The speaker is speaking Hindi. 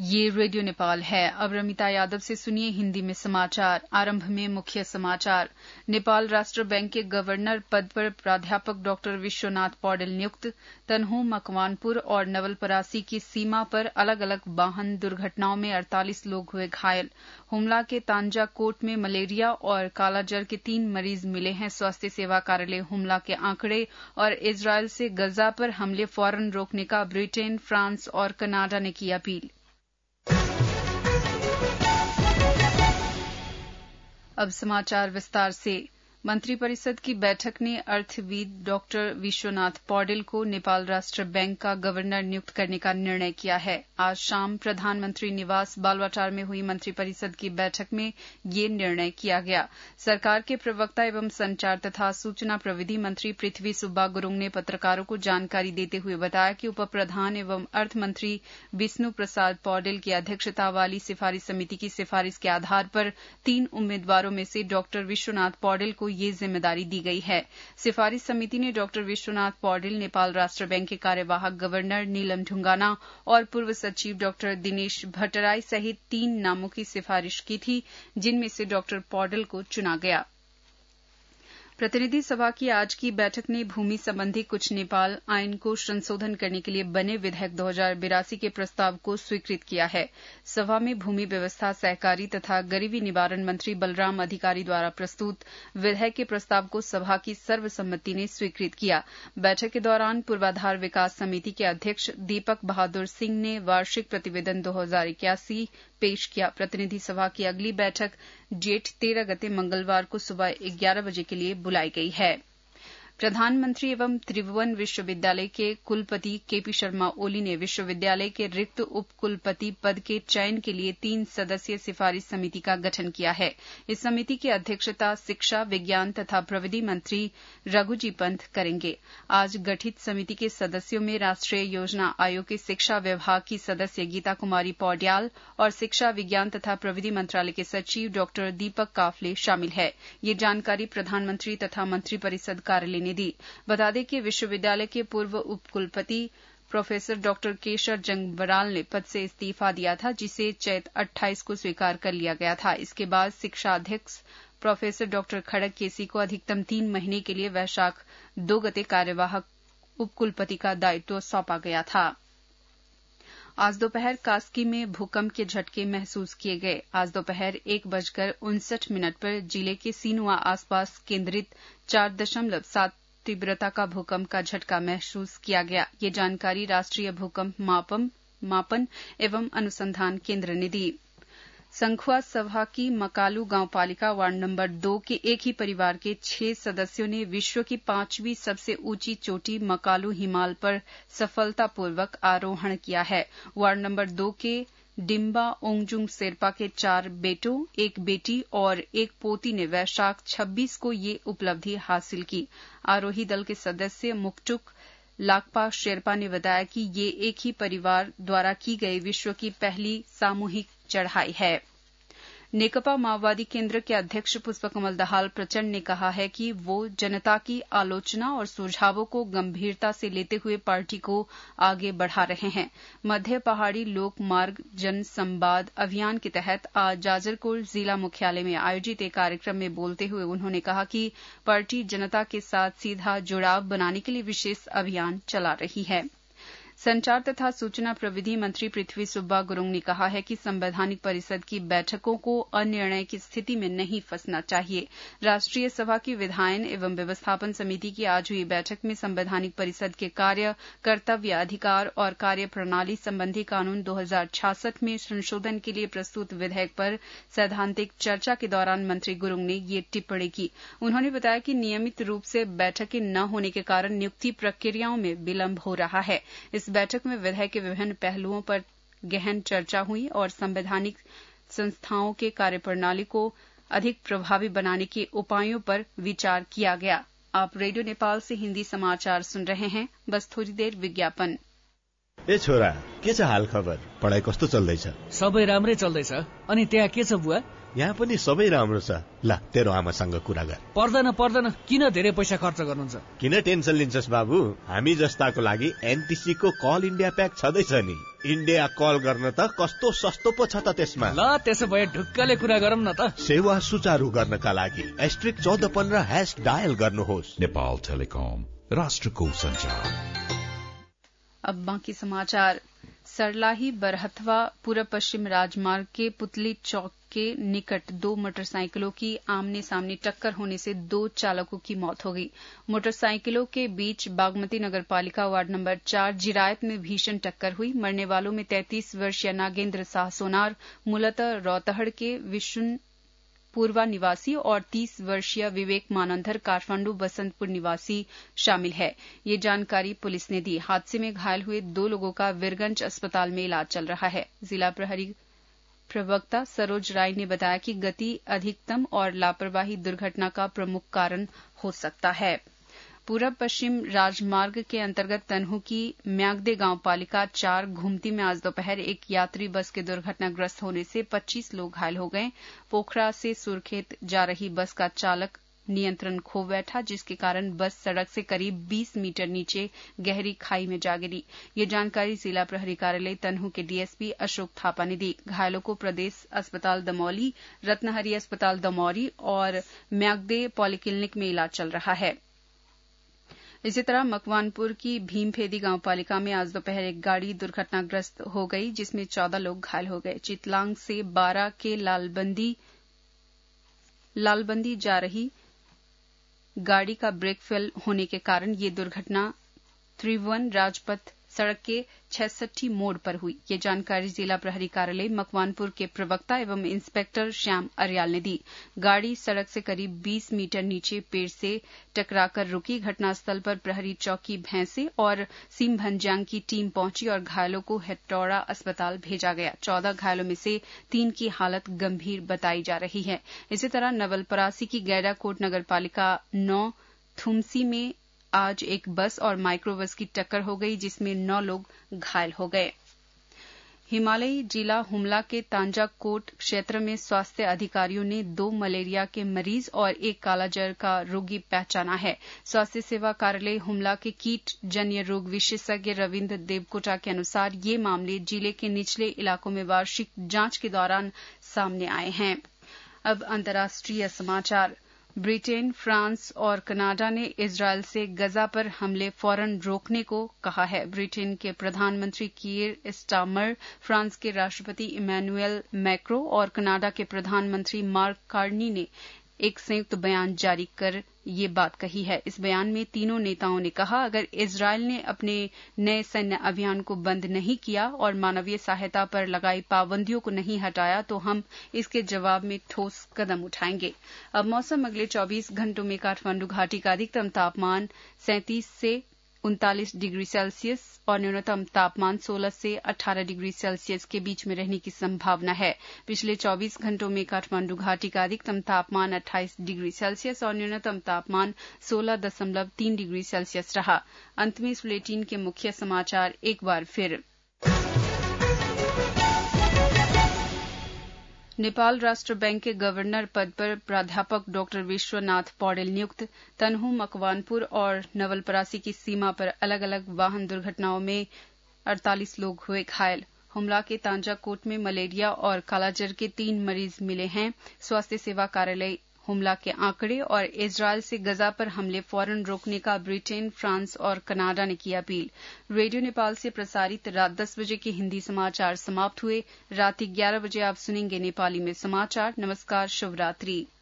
ये रेडियो नेपाल है। अब रमिता यादव से सुनिए हिंदी में समाचार। आरंभ में मुख्य समाचार। नेपाल राष्ट्र बैंक के गवर्नर पद पर प्राध्यापक डॉक्टर विश्वनाथ पौडेल नियुक्त। तनहू, मकवानपुर और नवलपरासी की सीमा पर अलग अलग वाहन दुर्घटनाओं में 48 लोग हुए घायल। हुमला के तांजाकोट में मलेरिया और कालाजर के 3 मरीज मिले हैं। स्वास्थ्य सेवा कार्यालय हुमला के आंकड़े। और इजरायल से गजा पर हमले फौरन रोकने का ब्रिटेन, फ्रांस और कनाडा ने की अपील। अब समाचार विस्तार से। मंत्रिपरिषद की बैठक ने अर्थविद डॉक्टर विश्वनाथ पौडेल को नेपाल राष्ट्र बैंक का गवर्नर नियुक्त करने का निर्णय किया है। आज शाम प्रधानमंत्री निवास बालुवाटार में हुई मंत्रिपरिषद की बैठक में ये निर्णय किया गया। सरकार के प्रवक्ता एवं संचार तथा सूचना प्रविधि मंत्री पृथ्वी सुब्बा गुरुङ ने पत्रकारों को जानकारी देते हुए बताया कि उप प्रधान एवं अर्थ मंत्री विष्णु प्रसाद पौडेल की अध्यक्षता वाली सिफारिश समिति की सिफारिश के आधार पर 3 उम्मीदवारों में से डॉक्टर विश्वनाथ पौडेल को ये जिम्मेदारी दी गई है। सिफारिश समिति ने डॉक्टर विश्वनाथ पौडेल, नेपाल राष्ट्र बैंक के कार्यवाहक गवर्नर नीलम ढुंगाना और पूर्व सचिव डॉक्टर दिनेश भट्टराई सहित 3 नामों की सिफारिश की थी, जिनमें से डॉक्टर पौडेल को चुना गया। प्रतिनिधि सभा की आज की बैठक ने भूमि संबंधी कुछ नेपाल आइन को संशोधन करने के लिए बने विधेयक 2082 के प्रस्ताव को स्वीकृत किया है। सभा में भूमि व्यवस्था, सहकारी तथा गरीबी निवारण मंत्री बलराम अधिकारी द्वारा प्रस्तुत विधेयक के प्रस्ताव को सभा की सर्वसम्मति ने स्वीकृत किया। बैठक के दौरान पूर्वाधार विकास समिति के अध्यक्ष दीपक बहादुर सिंह ने वार्षिक प्रतिवेदन 2081 पेश किया। प्रतिनिधि सभा की अगली बैठक जेठ 13 गते मंगलवार को सुबह 11 बजे के लिए बुलाई गई है। प्रधानमंत्री एवं त्रिभुवन विश्वविद्यालय के कुलपति केपी शर्मा ओली ने विश्वविद्यालय के रिक्त उपकुलपति पद के चयन के लिए 3 सदस्यीय सिफारिश समिति का गठन किया है। इस समिति की अध्यक्षता शिक्षा, विज्ञान तथा प्रविधि मंत्री रघुजी पंत करेंगे। आज गठित समिति के सदस्यों में राष्ट्रीय योजना आयोग के शिक्षा विभाग की सदस्य गीता कुमारी पौड्याल और शिक्षा, विज्ञान तथा प्रविधि मंत्रालय के सचिव डॉक्टर दीपक काफले शामिल है। ये जानकारी प्रधानमंत्री तथा मंत्रिपरिषद कार्यालय दी। बता दें कि विश्वविद्यालय के पूर्व उपकुलपति प्रोफेसर डॉक्टर केशर जंग बराल ने पद से इस्तीफा दिया था, जिसे चैत 28 को स्वीकार कर लिया गया था। इसके बाद शिक्षा अध्यक्ष प्रोफेसर डॉक्टर खड़ग केसी को अधिकतम 3 महीने के लिए वैशाख 2 गते कार्यवाहक उपकुलपति का दायित्व सौंपा गया था। आज दोपहर कास्की में भूकंप के झटके महसूस किए गए। आज दोपहर 1:59 पर जिले के सीनुआ आसपास केंद्रित 4.7 तीव्रता का भूकंप का झटका महसूस किया गया। ये जानकारी राष्ट्रीय भूकंप मापन एवं अनुसंधान केंद्र ने दी। संखुआ सभा की मकालू गांवपालिका वार्ड नंबर 2 के एक ही परिवार के 6 सदस्यों ने विश्व की 5वीं सबसे ऊंची चोटी मकालू हिमाल पर सफलतापूर्वक आरोहण किया है। वार्ड नंबर 2 के डिम्बा ओंगजुंग शेरपा के 4 बेटों, 1 बेटी और 1 पोती ने वैशाख 26 को ये उपलब्धि हासिल की। आरोही दल के सदस्य मुक्टुक लाकपा शेरपा ने बताया कि ये एक ही परिवार द्वारा की गई विश्व की पहली सामूहिक चढ़ाई है। नेकपा माओवादी केंद्र के अध्यक्ष पुष्पकमल दाहाल प्रचंड ने कहा है कि वो जनता की आलोचना और सुझावों को गंभीरता से लेते हुए पार्टी को आगे बढ़ा रहे हैं। मध्य पहाड़ी लोक मार्ग जन संवाद अभियान के तहत आज जाजरकोट जिला मुख्यालय में आयोजित एक कार्यक्रम में बोलते हुए उन्होंने कहा कि पार्टी जनता के साथ सीधा जुड़ाव बनाने के लिए विशेष अभियान चला रही है। संचार तथा सूचना प्रविधि मंत्री पृथ्वी सुब्बा गुरुङ ने कहा है कि संवैधानिक परिषद की बैठकों को अनिर्णय की स्थिति में नहीं फंसना चाहिए। राष्ट्रीय सभा की विधायन एवं व्यवस्थापन समिति की आज हुई बैठक में संवैधानिक परिषद के कार्य, कर्तव्य, अधिकार और कार्य प्रणाली संबंधी कानून 2066 में संशोधन के लिए प्रस्तुत विधेयक पर सैद्धांतिक चर्चा के दौरान मंत्री गुरुङ ने ये टिप्पणी की। उन्होंने बताया कि नियमित रूप से बैठकें न होने के कारण नियुक्ति प्रक्रियाओं में विलंब हो रहा है। इस बैठक में विधेयक के विभिन्न पहलुओं पर गहन चर्चा हुई और संवैधानिक संस्थाओं के कार्यप्रणाली को अधिक प्रभावी बनाने के उपायों पर विचार किया गया। आप रेडियो नेपाल से हिंदी समाचार सुन रहे हैं। बस थोड़ी देर विज्ञापन। ए छोरा, के छ हाल खबर? पढाइ कस्तो चल्दैछ? सबै राम्रै चल्दैछ। अनि त्यहाँ के छ बुवा? यहाँ पनि सबै राम्रो छ। ल, तेरो आमासँग कुरा गर। पर्दैन, किन धेरै पैसा खर्च गर्नुहुन्छ? किन टेन्सन लिन्छस् बाबु? हामी जस्ताको लागि एनटिसी को कल इन्डिया प्याक छँदैछ नि। इन्डिया कल गर्न त कस्तो सस्तो पो छ त त्यसमा। ल, त्यसो भए ढुक्कले कुरा गरौँ न त। सेवा सुचारू गर्नका लागि *1415# डायल गर्नुहोस्। नेपाल टेलिकम, राष्ट्रको संचार। अब बाकी समाचार। सरलाही बरहथवा पूर्व पश्चिम राजमार्ग के पुतली चौक के निकट 2 मोटरसाइकिलों की आमने सामने टक्कर होने से 2 चालकों की मौत हो गई। मोटरसाइकिलों के बीच बागमती नगरपालिका वार्ड नंबर 4 जिरायत में भीषण टक्कर हुई। मरने वालों में 33 वर्षीय नागेंद्र शाह सोनार मूलतः रौतहड़ के विष्णु पूर्वा निवासी और 30 वर्षीय विवेक मानंधर काठमांडू बसंतपुर निवासी शामिल है। ये जानकारी पुलिस ने दी। हादसे में घायल हुए 2 लोगों का वीरगंज अस्पताल में इलाज चल रहा है। जिला प्रहरी प्रवक्ता सरोज राय ने बताया कि गति अधिकतम और लापरवाही दुर्घटना का प्रमुख कारण हो सकता है। पूर्व पश्चिम राजमार्ग के अंतर्गत तनहू की म्यागदे गांव पालिका 4 घुमती में आज दोपहर एक यात्री बस के दुर्घटनाग्रस्त होने से 25 लोग घायल हो गए। पोखरा से सुरखेत जा रही बस का चालक नियंत्रण खो बैठा, जिसके कारण बस सड़क से करीब 20 मीटर नीचे गहरी खाई में जा गिरी। ये जानकारी जिला प्रहरी कार्यालय तनहू के डीएसपी अशोक थापा ने दी। घायलों को प्रदेश अस्पताल दमौली, रत्नहरी अस्पताल दमौरी और म्यागदे पॉलीक्लिनिक में इलाज चल रहा है। इसी तरह मकवानपुर की भीमफेदी गांव पालिका में आज दोपहर एक गाड़ी दुर्घटनाग्रस्त हो गई, जिसमें 14 लोग घायल हो गए। चितलांग से 12 के लालबंदी जा रही गाड़ी का ब्रेक फेल होने के कारण ये दुर्घटना त्रिभुवन राजपथ सड़क के 66 मोड़ पर हुई। ये जानकारी जिला प्रहरी कार्यालय मकवानपुर के प्रवक्ता एवं इंस्पेक्टर श्याम अरियाल ने दी। गाड़ी सड़क से करीब 20 मीटर नीचे पेड़ से टकराकर रुकी। घटनास्थल पर प्रहरी चौकी भैंसे और सीम भंजांग की टीम पहुंची और घायलों को हेटौड़ा अस्पताल भेजा गया। 14 घायलों में से 3 की हालत गंभीर बताई जा रही है। इसी तरह नवलपरासी की गैडाकोट नगरपालिका 9 थुमसी में आज एक बस और माइक्रोबस की टक्कर हो गई, जिसमें 9 लोग घायल हो गए। हिमालयी जिला हुमला के तांजाकोट क्षेत्र में स्वास्थ्य अधिकारियों ने 2 मलेरिया के मरीज और 1 कालाजर का रोगी पहचाना है। स्वास्थ्य सेवा कार्यालय हुमला के कीट जन्य रोग विशेषज्ञ रविन्द्र देवकोटा के अनुसार ये मामले जिले के निचले इलाकों में वार्षिक जांच के दौरान सामने आए हैं। अब अंतर्राष्ट्रीय समाचार। ब्रिटेन, फ्रांस और कनाडा ने इजरायल से गजा पर हमले फौरन रोकने को कहा है। ब्रिटेन के प्रधानमंत्री कीर स्टारमर, फ्रांस के राष्ट्रपति इमैनुअल मैक्रों और कनाडा के प्रधानमंत्री मार्क कार्नी ने एक संयुक्त बयान जारी कर ये बात कही है। इस बयान में तीनों नेताओं ने कहा, अगर इजरायल ने अपने नए सैन्य अभियान को बंद नहीं किया और मानवीय सहायता पर लगाई पाबंदियों को नहीं हटाया तो हम इसके जवाब में ठोस कदम उठाएंगे। अब मौसम। अगले 24 घंटों में काठमांडू घाटी का अधिकतम तापमान 37 से 39 डिग्री सेल्सियस और न्यूनतम तापमान 16 से 18 डिग्री सेल्सियस के बीच में रहने की संभावना है। पिछले 24 घंटों में काठमांडू घाटी का अधिकतम तापमान 28 डिग्री सेल्सियस और न्यूनतम तापमान 16.3 डिग्री सेल्सियस रहा। अंत में इस बुलेटिन के मुख्य समाचार एक बार फिर। नेपाल राष्ट्र बैंक के गवर्नर पद पर प्राध्यापक डॉ विश्वनाथ पौडेल नियुक्त। तनहू, मकवानपुर और नवलपरासी की सीमा पर अलग अलग वाहन दुर्घटनाओं में 48 लोग हुए घायल। हुमला के तांजाकोट में मलेरिया और कालाजर के 3 मरीज मिले हैं। स्वास्थ्य सेवा कार्यालय हुमला के आंकड़े और इजरायल से गजा पर हमले फौरन रोकने का ब्रिटेन, फ्रांस और कनाडा ने की अपील। रेडियो नेपाल से प्रसारित रात 10 बजे के हिंदी समाचार समाप्त हुए। रात 11 बजे आप सुनेंगे नेपाली में समाचार। नमस्कार, शुभ रात्रि।